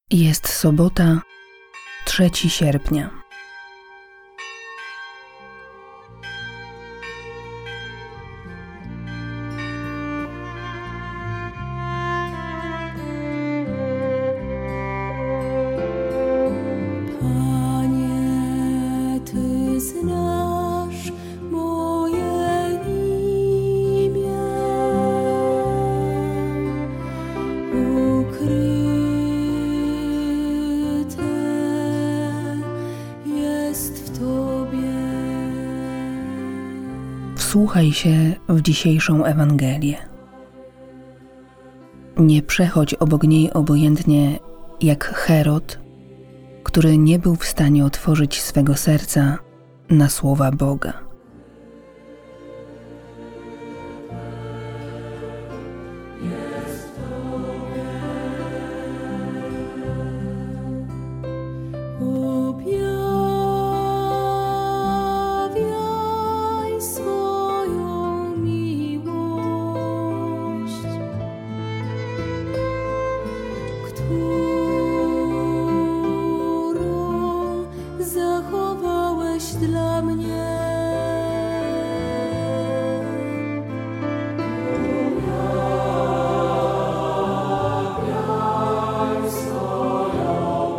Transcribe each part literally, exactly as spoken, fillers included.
Jest sobota, trzeciego sierpnia. Panie, Ty znasz moje imię, ukryte jest w Tobie. Wsłuchaj się w dzisiejszą Ewangelię. Nie przechodź obok niej obojętnie jak Herod, który nie był w stanie otworzyć swego serca na słowa Boga. Objawiaj swoją miłość, którą zachowałeś dla mnie. Objawiaj swoją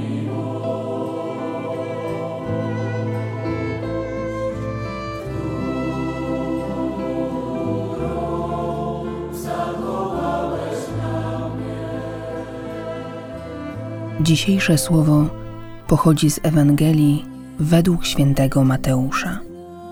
Dzisiejsze słowo pochodzi z Ewangelii według świętego Mateusza.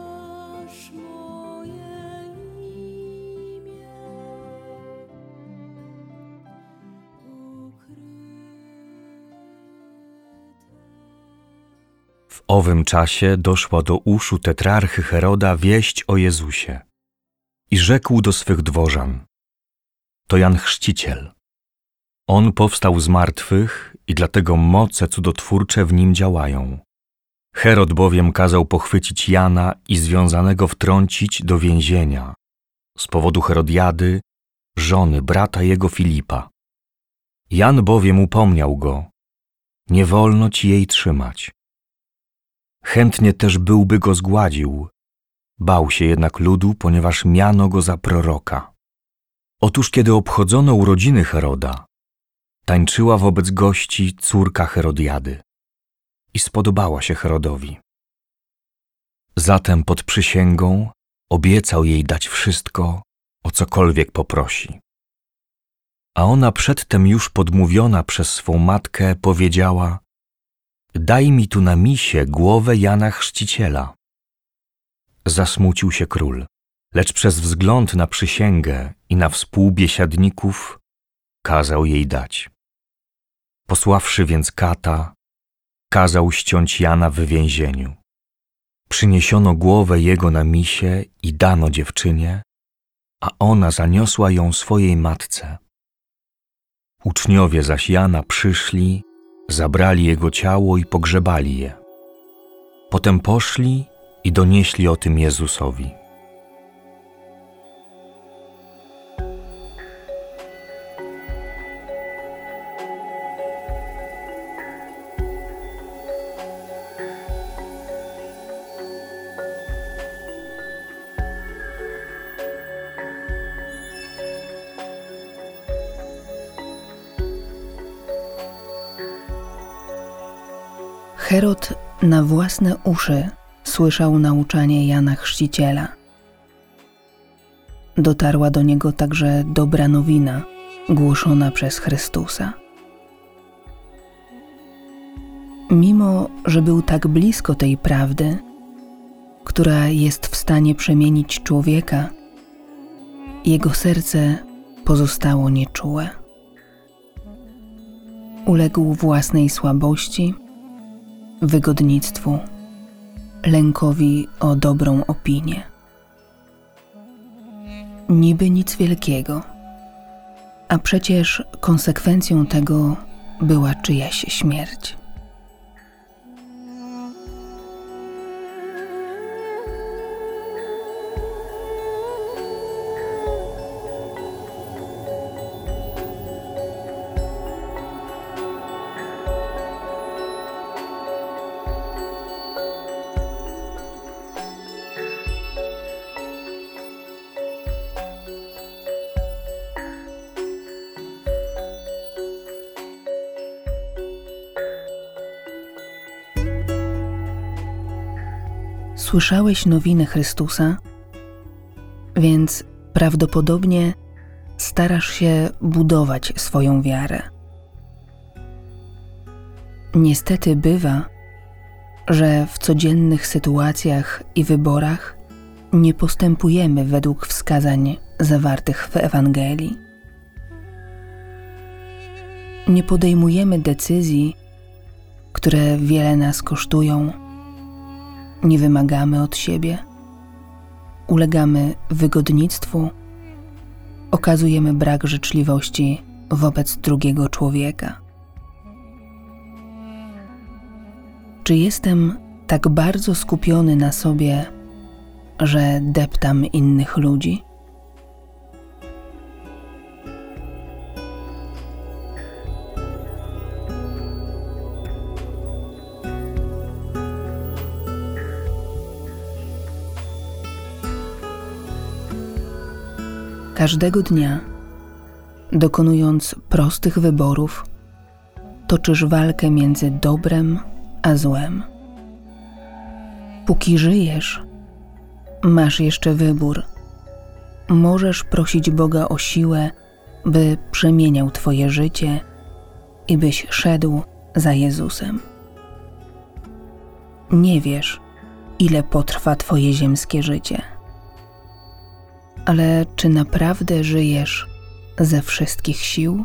W owym czasie doszła do uszu tetrarchy Heroda wieść o Jezusie i rzekł do swych dworzan: to Jan Chrzciciel. On powstał z martwych i dlatego moce cudotwórcze w nim działają. Herod bowiem kazał pochwycić Jana i związanego wtrącić do więzienia z powodu Herodiady, żony brata jego Filipa. Jan bowiem upomniał go: nie wolno ci jej trzymać. Chętnie też byłby go zgładził, bał się jednak ludu, ponieważ miano go za proroka. Otóż kiedy obchodzono urodziny Heroda, tańczyła wobec gości córka Herodiady i spodobała się Herodowi. Zatem pod przysięgą obiecał jej dać wszystko, o cokolwiek poprosi. A ona przedtem już podmówiona przez swą matkę powiedziała: daj mi tu na misie głowę Jana Chrzciciela. Zasmucił się król, lecz przez wzgląd na przysięgę i na współbiesiadników kazał jej dać. Posławszy więc kata, kazał ściąć Jana w więzieniu. Przyniesiono głowę jego na misie i dano dziewczynie, a ona zaniosła ją swojej matce. Uczniowie zaś Jana przyszli, zabrali jego ciało i pogrzebali je. Potem poszli i donieśli o tym Jezusowi. Herod na własne uszy słyszał nauczanie Jana Chrzciciela. Dotarła do niego także dobra nowina głoszona przez Chrystusa. Mimo że był tak blisko tej prawdy, która jest w stanie przemienić człowieka, jego serce pozostało nieczułe. Uległ własnej słabości, wygodnictwu, lękowi o dobrą opinię. Niby nic wielkiego, a przecież konsekwencją tego była czyjaś śmierć. Słyszałeś nowiny Chrystusa, więc prawdopodobnie starasz się budować swoją wiarę. Niestety bywa, że w codziennych sytuacjach i wyborach nie postępujemy według wskazań zawartych w Ewangelii. Nie podejmujemy decyzji, które wiele nas kosztują, nie wymagamy od siebie, ulegamy wygodnictwu, okazujemy brak życzliwości wobec drugiego człowieka. Czy jestem tak bardzo skupiony na sobie, że deptam innych ludzi? Każdego dnia, dokonując prostych wyborów, toczysz walkę między dobrem a złem. Póki żyjesz, masz jeszcze wybór. Możesz prosić Boga o siłę, by przemieniał Twoje życie i byś szedł za Jezusem. Nie wiesz, ile potrwa Twoje ziemskie życie. Ale czy naprawdę żyjesz ze wszystkich sił?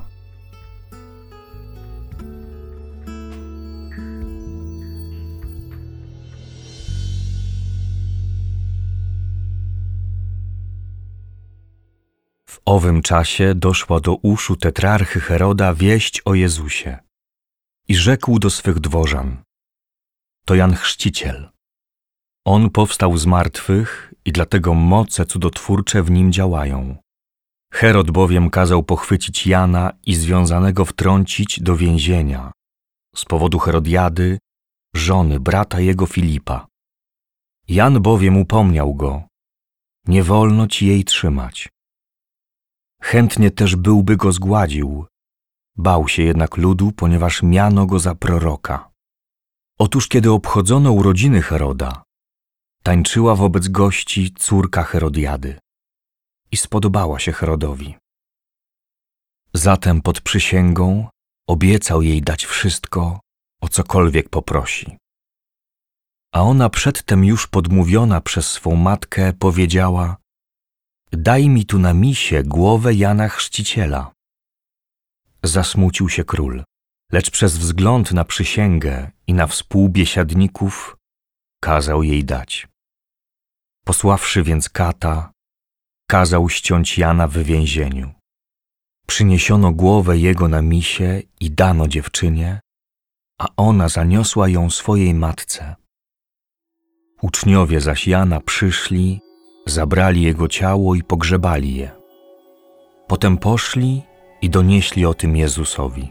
W owym czasie doszła do uszu tetrarchy Heroda wieść o Jezusie i rzekł do swych dworzan: to Jan Chrzciciel. On powstał z martwych i dlatego moce cudotwórcze w nim działają. Herod bowiem kazał pochwycić Jana i związanego wtrącić do więzienia z powodu Herodiady, żony brata jego Filipa. Jan bowiem upomniał go: nie wolno ci jej trzymać. Chętnie też byłby go zgładził, bał się jednak ludu, ponieważ miano go za proroka. Otóż kiedy obchodzono urodziny Heroda, tańczyła wobec gości córka Herodiady i spodobała się Herodowi. Zatem pod przysięgą obiecał jej dać wszystko, o cokolwiek poprosi. A ona przedtem już podmówiona przez swą matkę powiedziała: daj mi tu na misie głowę Jana Chrzciciela. Zasmucił się król, lecz przez wzgląd na przysięgę i na współbiesiadników kazał jej dać. Posławszy więc kata, kazał ściąć Jana w więzieniu. Przyniesiono głowę jego na misie i dano dziewczynie, a ona zaniosła ją swojej matce. Uczniowie zaś Jana przyszli, zabrali jego ciało i pogrzebali je. Potem poszli i donieśli o tym Jezusowi.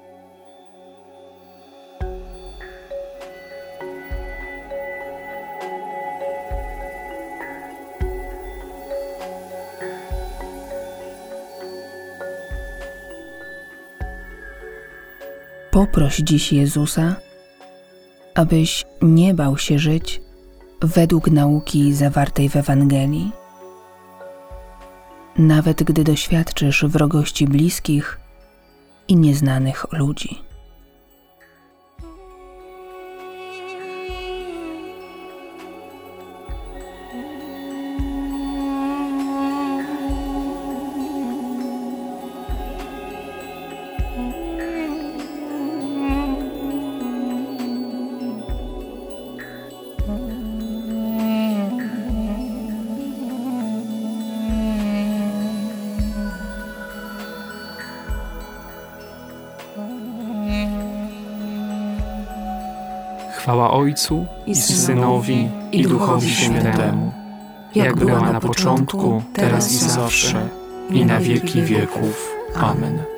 Poproś dziś Jezusa, abyś nie bał się żyć według nauki zawartej w Ewangelii. Nawet gdy doświadczysz wrogości bliskich i nieznanych ludzi. Chwała Ojcu i Synowi i Duchowi Świętemu, jak była na początku, teraz i zawsze, i na wieki wieków. Amen.